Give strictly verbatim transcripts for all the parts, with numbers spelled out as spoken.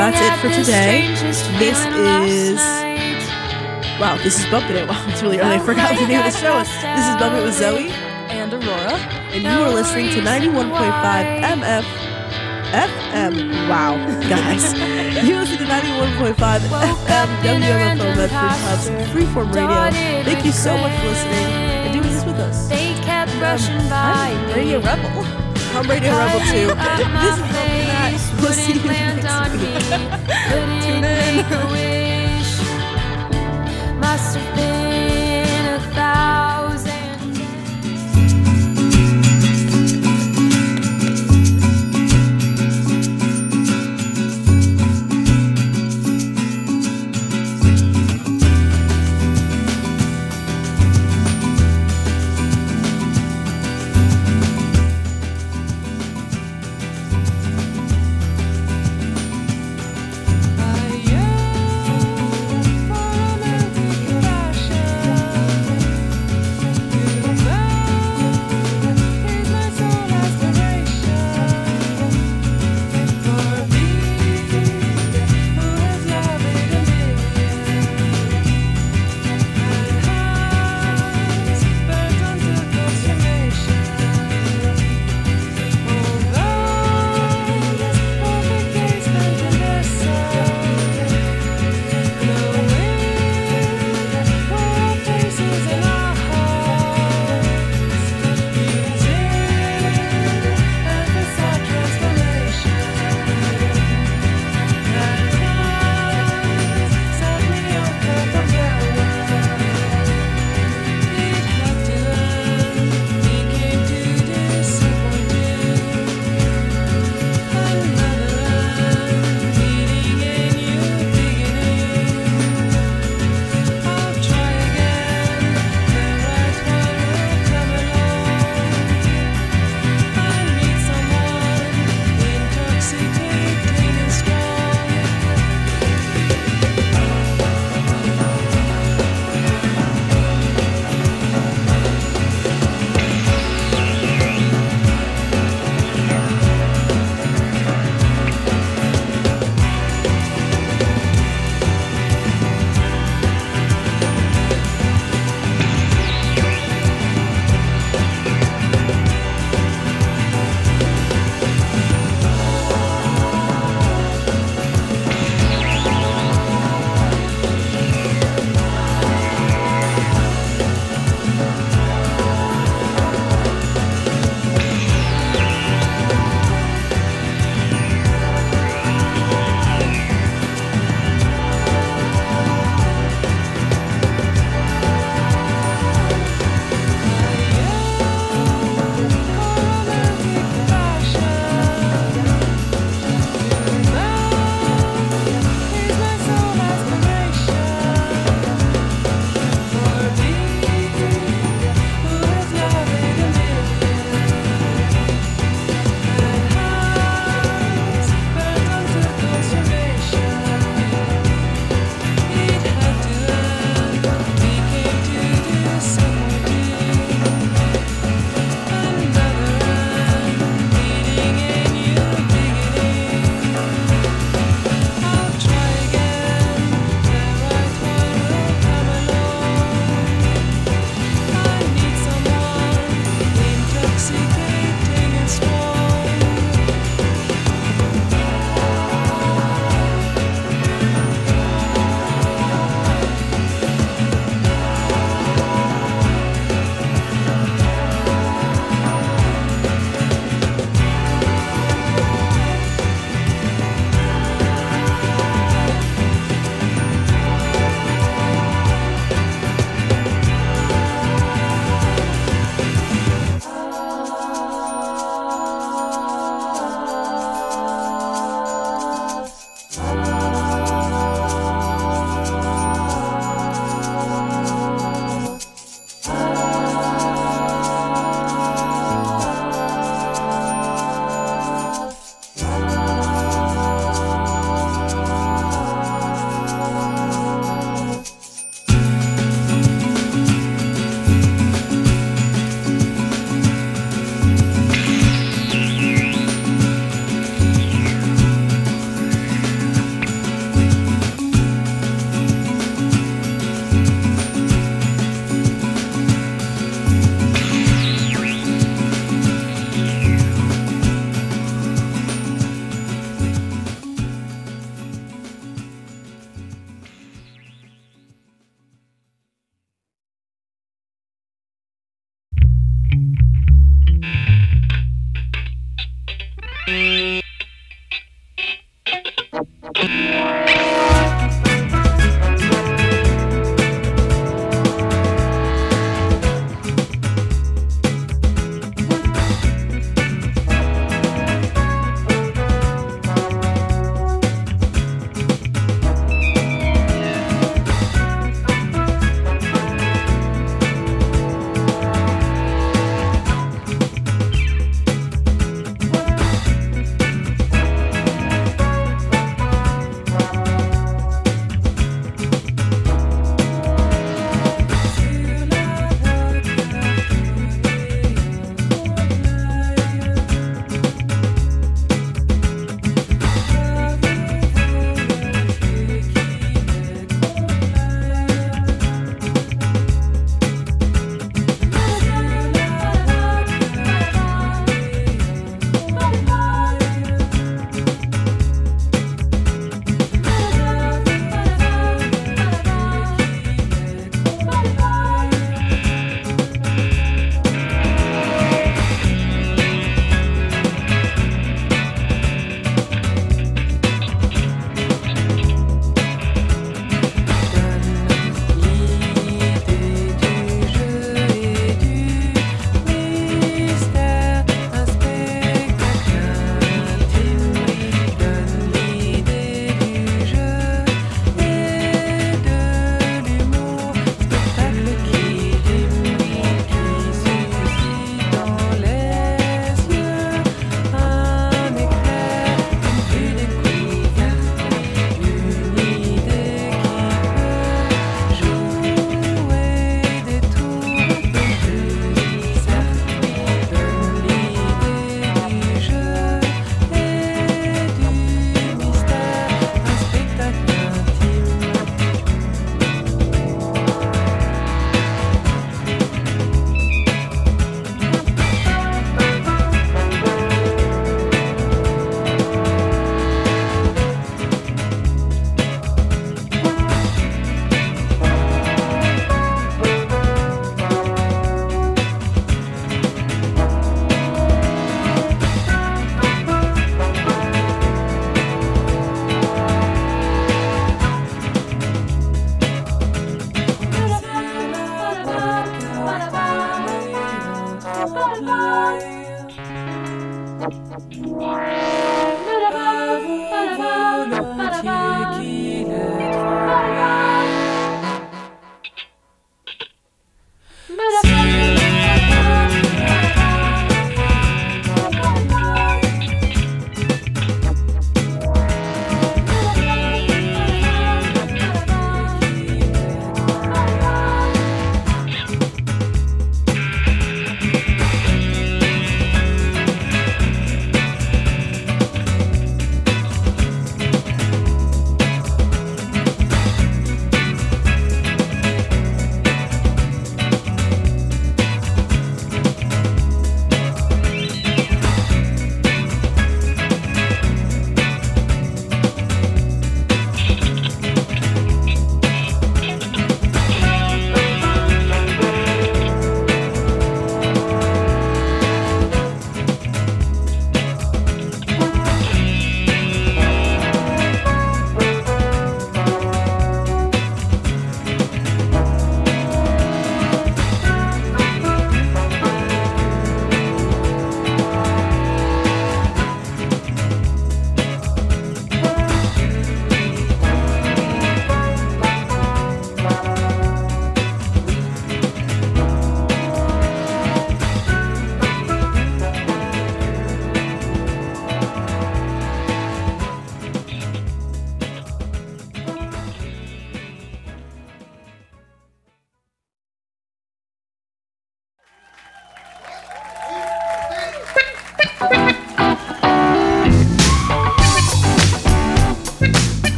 that's it for today. This is... Wow, this is Bumpin' It. Wow, it's really early. I forgot the name of the show. This is Bumpin' It with Zoe. And Aurora. And you are listening to ninety-one point five M F F M. Wow, guys. You listen to ninety-one point five F M W M F O Medford Hub's Freeform Radio. Thank you so much for listening and doing this with us. They kept rushing by. I'm Radio Rebel. I'm Radio Rebel too. This is Bumpin' That. We'll see you next week. Tune in. Must have been a thousand. I yearn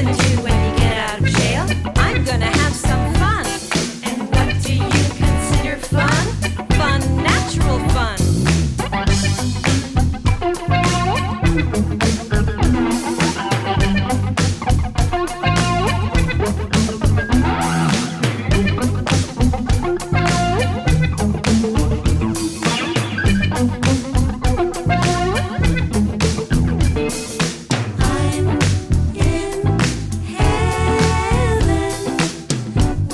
gonna do when you get out of jail? I'm gonna have some fun. And what do you consider fun? Fun, natural fun. I'm in heaven.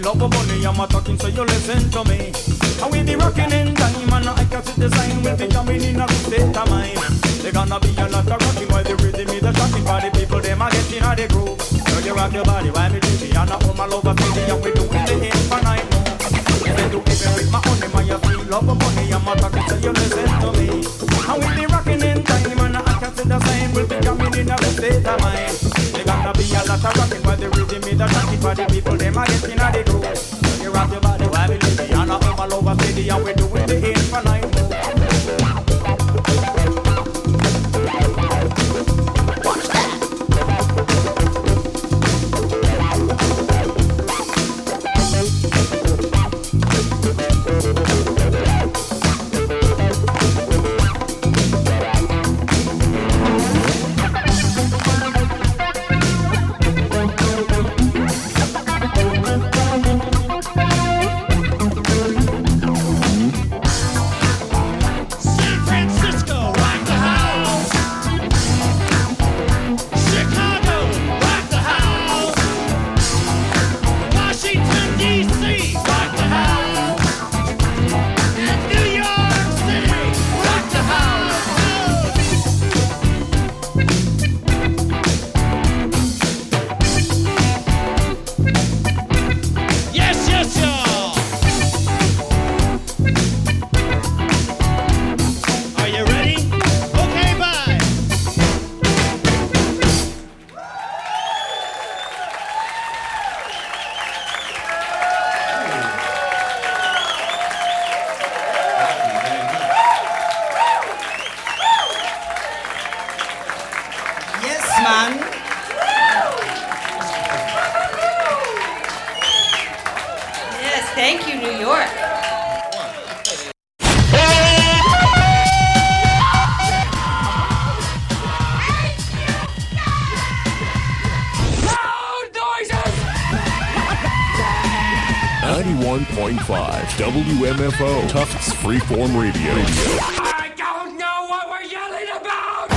love money, I'm a talking, so you listen to me. And we be rocking in time, and I can see the sign. We'll be coming in a good state of mind. They gonna be a lot of rocking while the rhythm is a shocking. Body people, them are getting out the groove. So you rock your body while me do it. And I own my love of city, and we doing the infinite move. They do even with my honey, my you feel love money, I'm a talking, so you listen to me. And we be rocking in time, and I can see the sign. We'll be coming in a good state of mind. They gonna be a lot of rocking while the rhythm is a shocking. Body people, them are getting out the groove. So you rock your body while we do it. And I own my love of city, and we doing the infinite move. Thank you, New York. ninety-one point five W M F O Tufts Freeform Radio. I don't know what we're yelling about!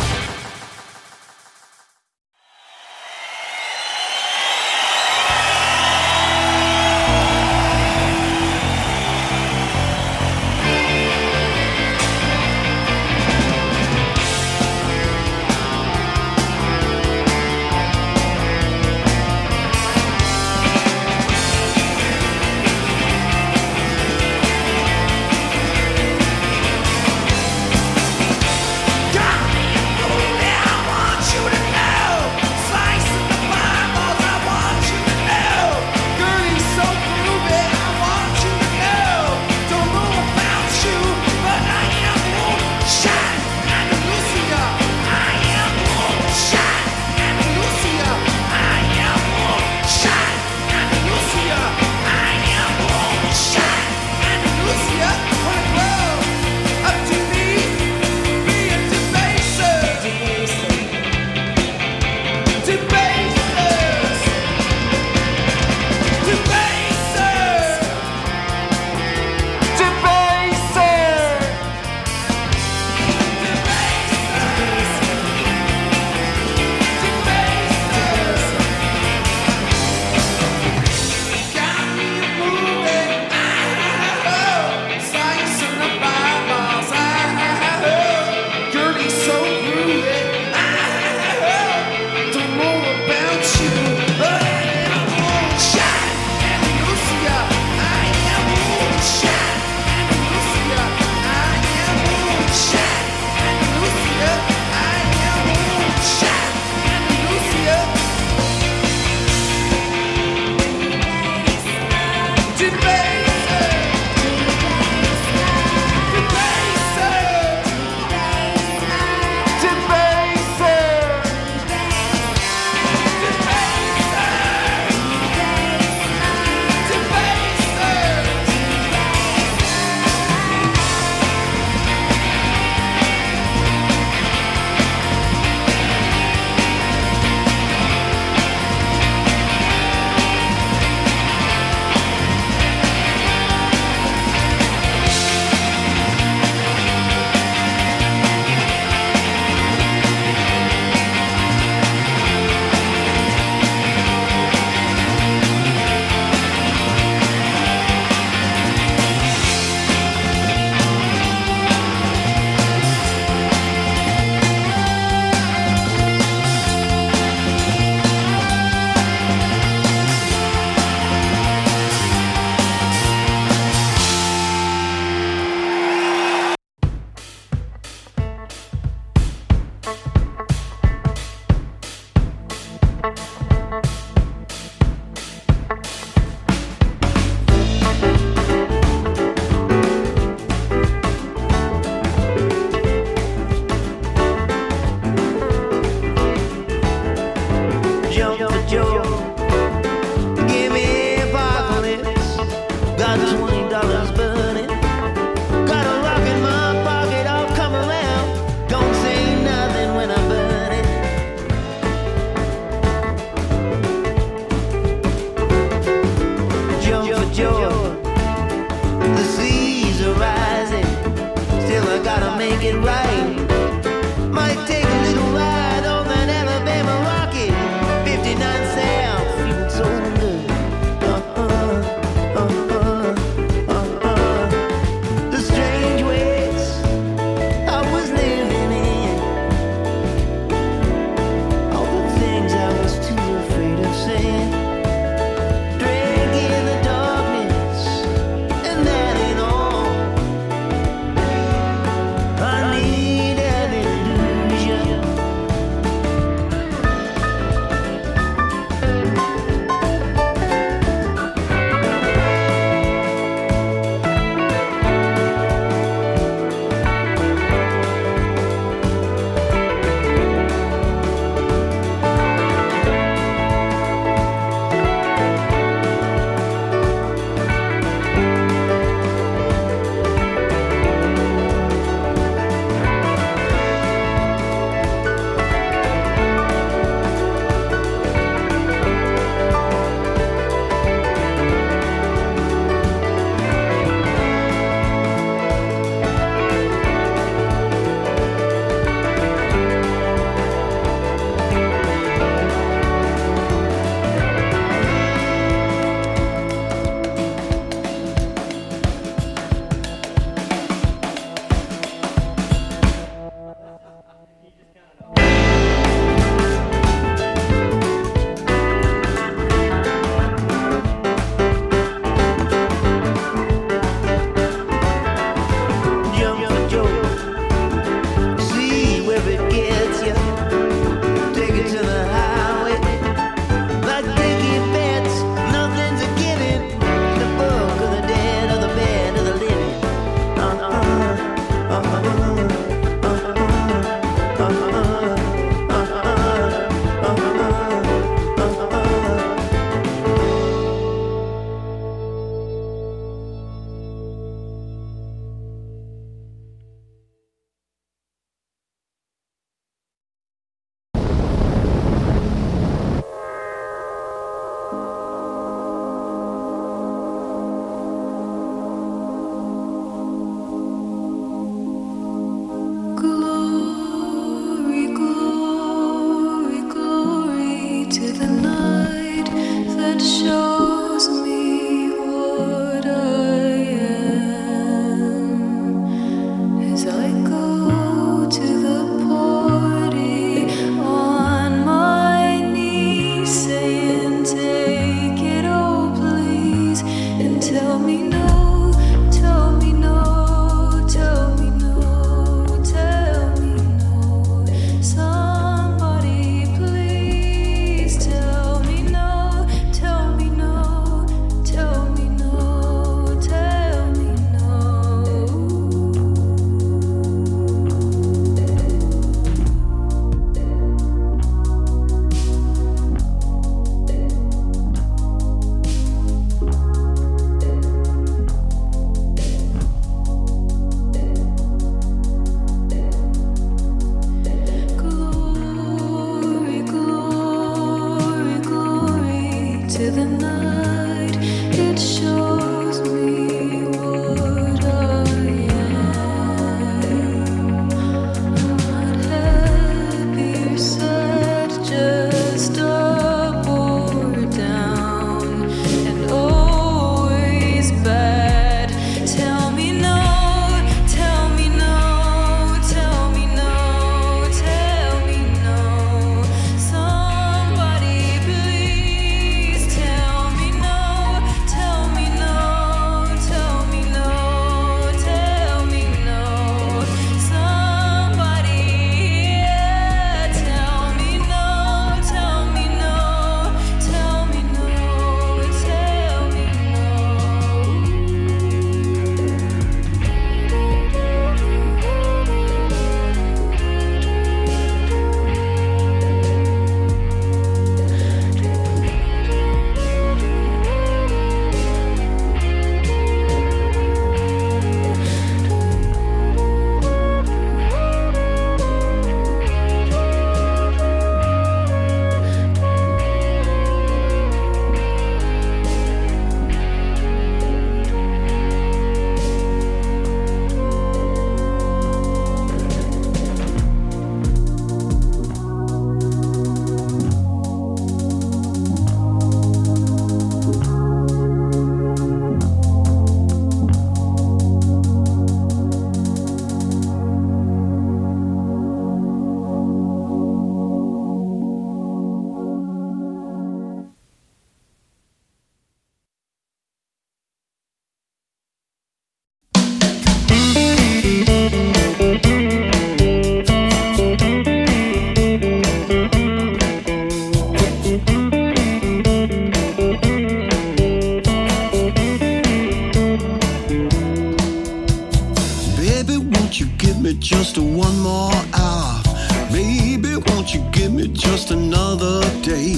just one more hour. Baby, won't you give me just another day?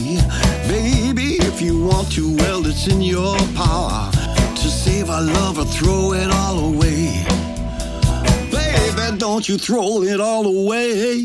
Baby, if you want to, well, it's in your power to save our love or throw it all away. Baby, don't you throw it all away.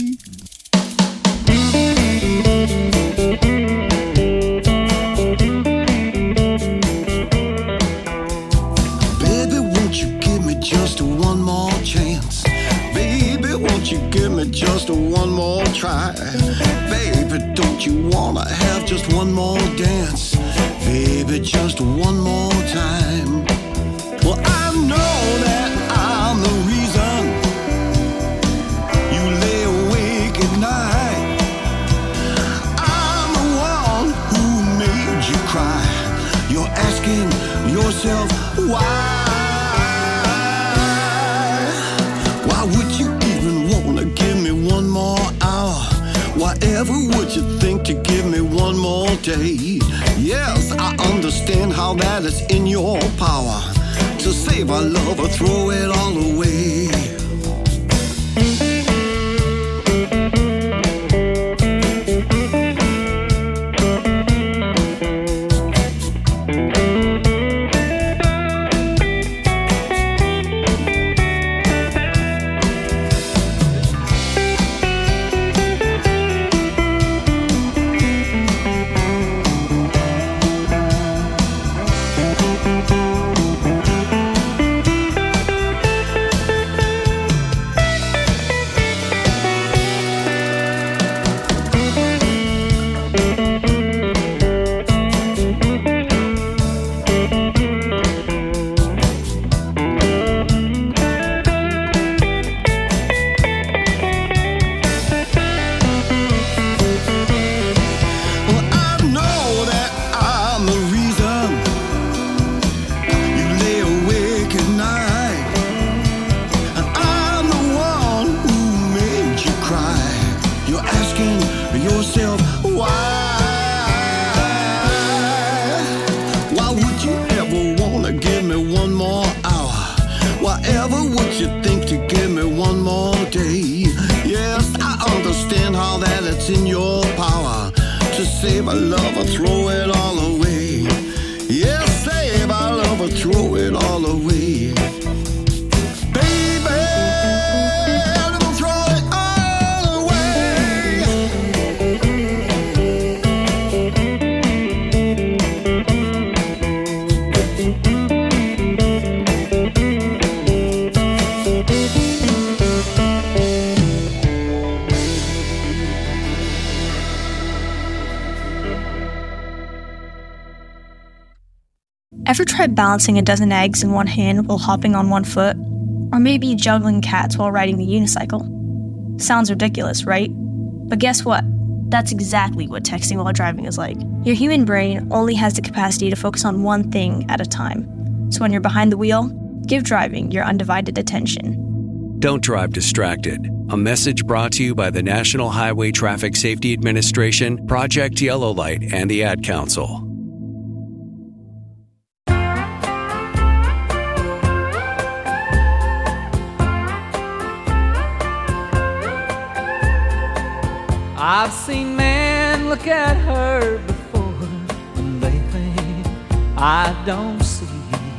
Baby, won't you give me just one more chance? Baby, won't you give me just one more try? Baby, don't you wanna have just one more dance? Baby, just one more time. Well, I know that I'm the reason you lay awake at night. I'm the one who made you cry. You're asking yourself why. Why would you even wanna give me one more hour? Whatever would you think to give me one more day? Yes, I understand how that is in your power to save our love or throw it all away. save our love or throw it all away. Yes, save our love or throw it all away. Baby, don't throw it all away. Ever tried balancing a dozen eggs in one hand while hopping on one foot? Or maybe juggling cats while riding the unicycle? Sounds ridiculous, right? But guess what? That's exactly what texting while driving is like. Your human brain only has the capacity to focus on one thing at a time. So when you're behind the wheel, give driving your undivided attention. Don't drive distracted. A message brought to you by the National Highway Traffic Safety Administration, Project Yellow Light, and the Ad Council. I've seen men look at her before when they think I don't see.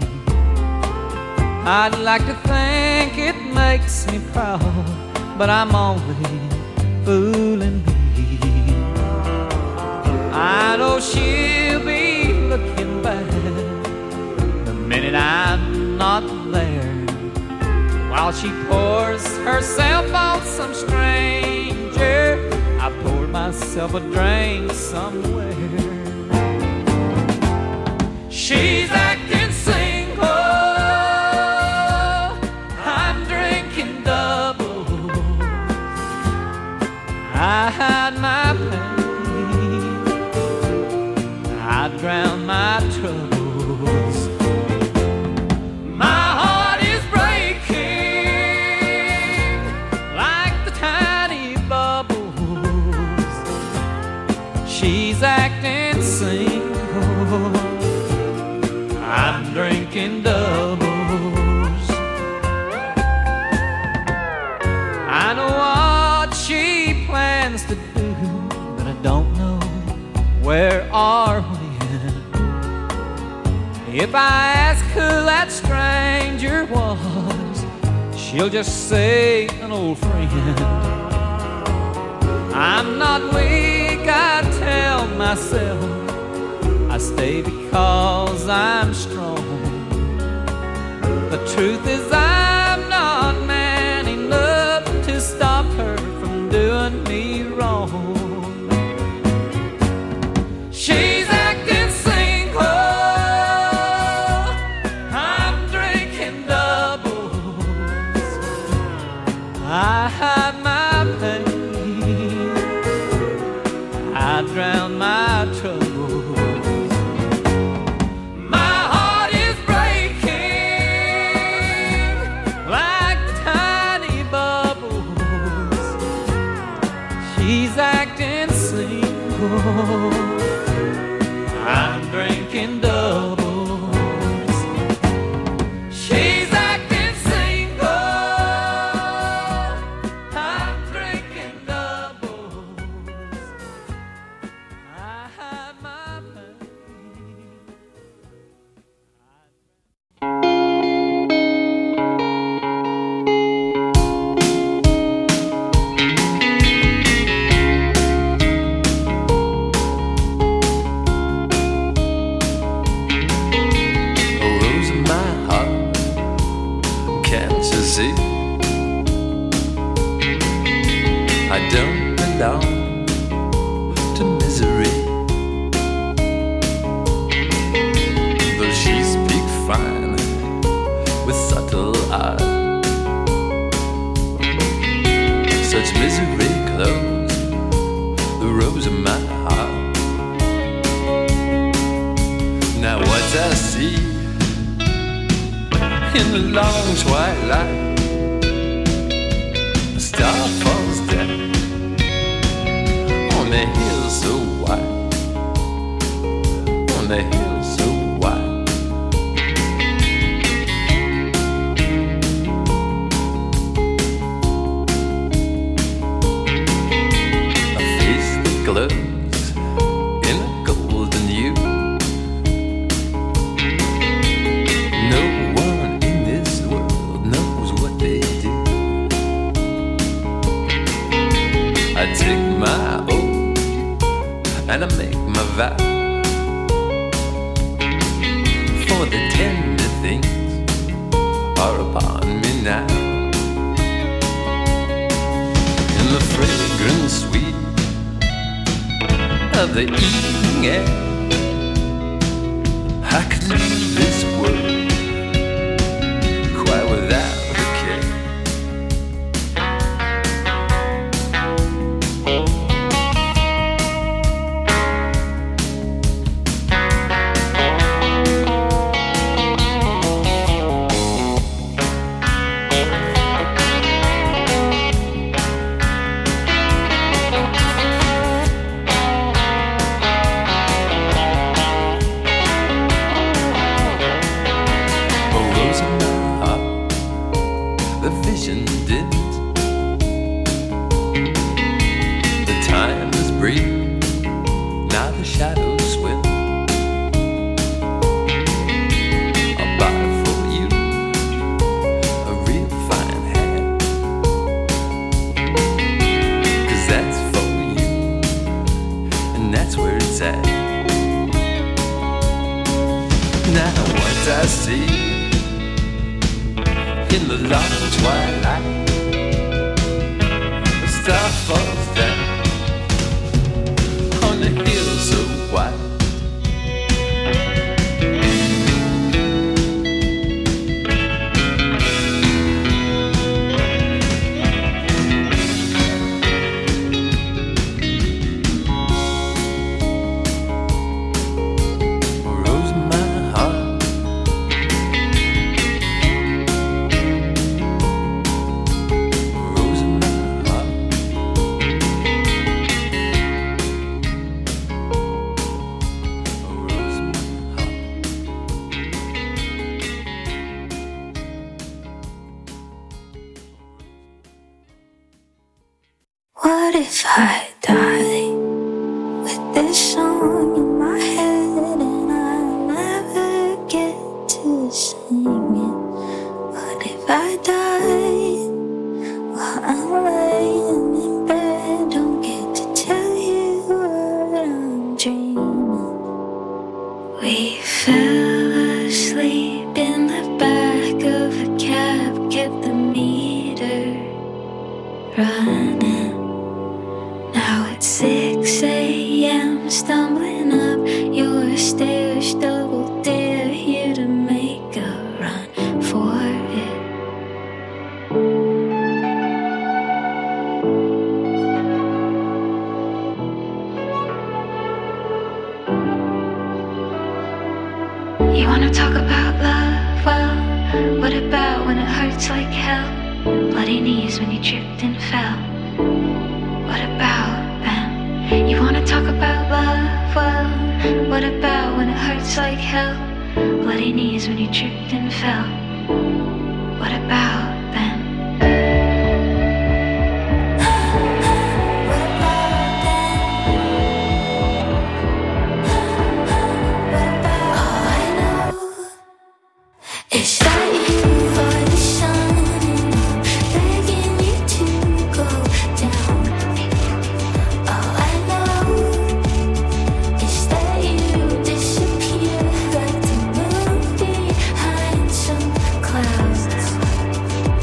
I'd like to think it makes me proud, but I'm only fooling me. I know she'll be looking back the minute I'm not there, while she pours herself on some stranger. I poured myself a drink somewhere. She's acting single, I'm drinking double. I hide my pain, I drown my troubles. My heart is breaking like the tiny bubbles. She's acting single, I'm drinking doubles. I know what she plans to do, but I don't know where or when. If I ask who that stranger was, she'll just say an old friend. I'm not weak, I tell myself. I stay because I'm strong. The truth is I'm not man enough to stop her from doing me wrong. She's acting single, I'm drinking doubles. I hide my pain, I drown my troubles. My heart is breaking like tiny bubbles. She's acting single, I'm drinking doubles. She's acting single, I'm drinking doubles. I hide my pain. Rose in my heart, can't you see? I don't belong to misery. Though she speaks fine with subtle art, such misery clothes the rose in my heart. Now what I see in the long twilight, a star falls down on the hill so wide, on the hill so wide. A face that glows in a now. In the fragrant sweet of the evening air, I could leave this world quite without a care. What if I die with this song in my head and I never get to sing it? What if I die while I'm laying in bed? Don't get to tell you what I'm dreaming. We fell asleep in the back of a cab, kept the meter running. Now it's six a.m. stumbling up your stairs, double dare you to make a run for it. You wanna talk about love? Well, what about when it hurts like hell? Bloody knees when you tripped and fell. What about them? You wanna talk about love? Well, what about when it hurts like hell? Bloody knees when you tripped and fell. What about them? All I know is that you are the sun, and I'm begging you to go down. All I know is that you disappear like the moon behind some clouds.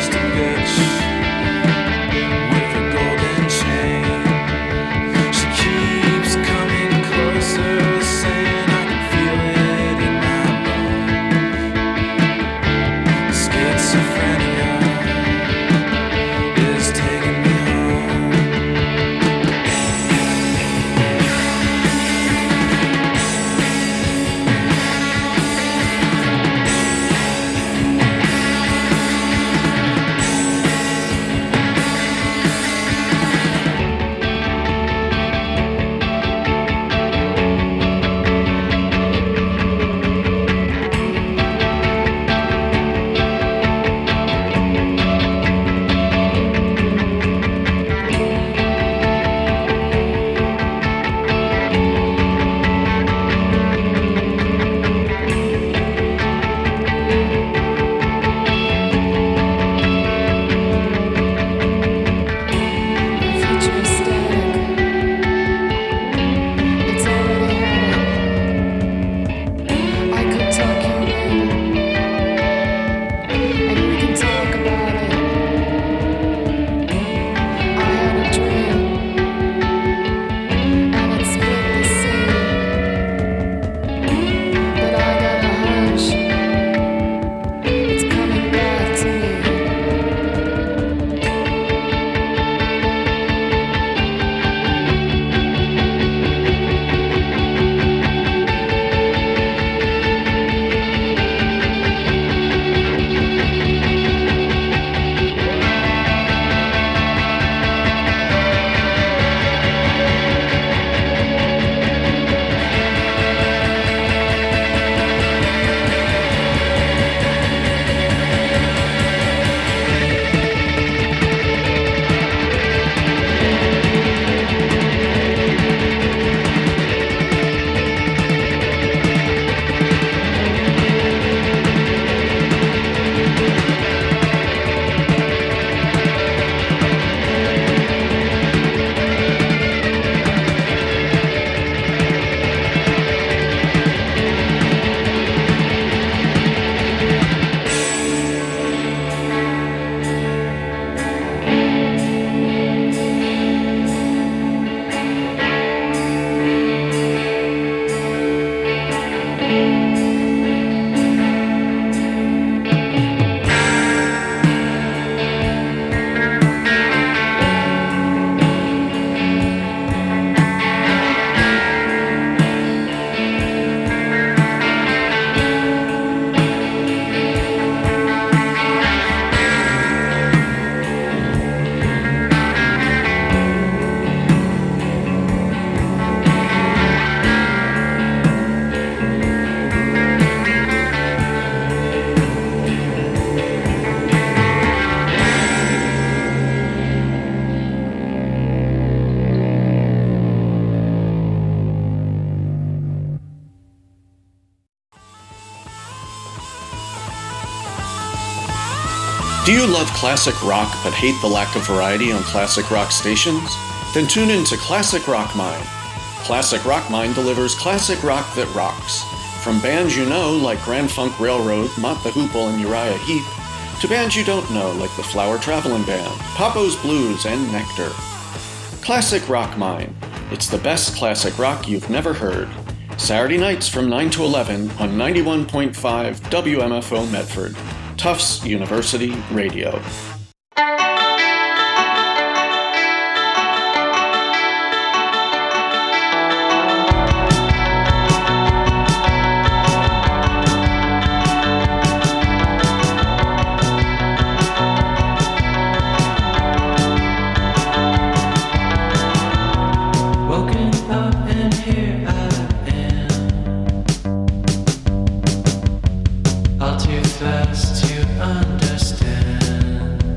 Do you love classic rock but hate the lack of variety on classic rock stations? Then tune in to Classic Rock Mine. Classic Rock Mine delivers classic rock that rocks. From bands you know like Grand Funk Railroad, Mott the Hoople, and Uriah Heep, to bands you don't know like the Flower Traveling Band, Papo's Blues, and Nectar. Classic Rock Mine. It's the best classic rock you've never heard. Saturday nights from nine to eleven on ninety-one point five W M F O Medford, Tufts University Radio. All too fast to understand.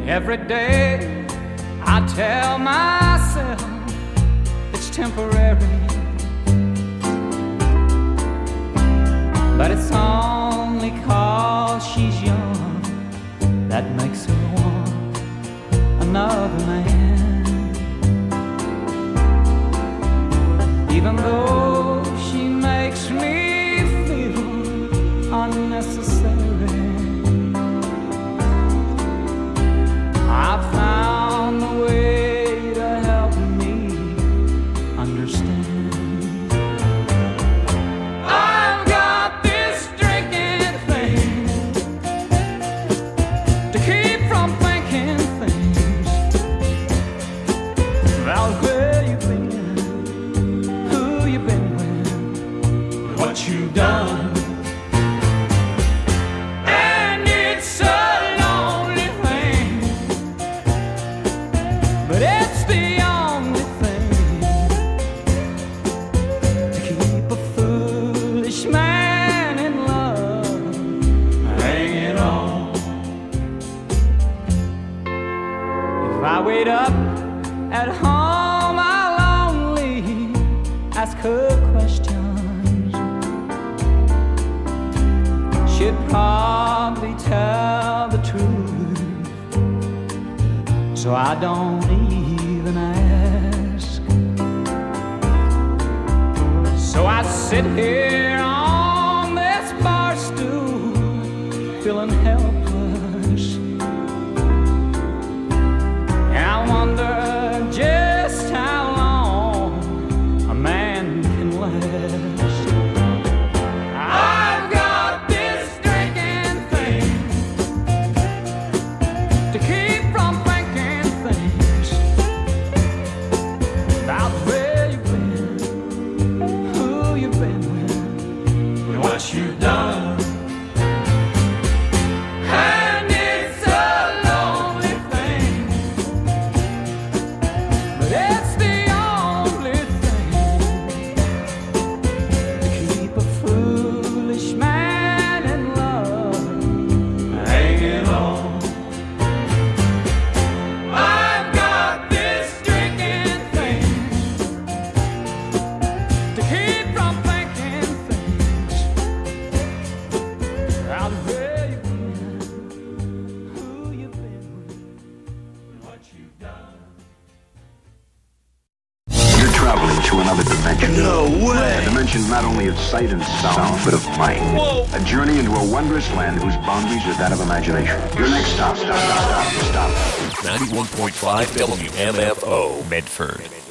Every day I tell myself it's temporary, but it's only 'cause she's young that makes her want another man. Even though she makes me feel unnecessary, I found a way to help me understand. I've got this drinking thing to keep from thinking things about where you've been, who you've been with, what you've done. And it's a lonely thing, but it's the only thing to keep a foolish man in love hanging on. If I wait up at home, I'll only ask her questions. She'd probably tell the truth, so I don't even ask. So I sit here on this bar stool, feeling helpless, and I wonder just how long a man can last. I've got this drinking thing to keep from thinking things about where you've been, who you've been with, and what you've done. And it's a lonely thing, but it's the only thing to keep a foolish man in love hanging on. I've got this drinking thing to keep from thinking things about where you've been, who you've been with, and what you've done. You're traveling to another dimension. No way. A dimension not only of sight and sound, but of mind. Whoa. A journey into a wondrous land whose boundaries are that of imagination. Your next stop, stop, stop, stop, stop. ninety-one point five W M F O Medford.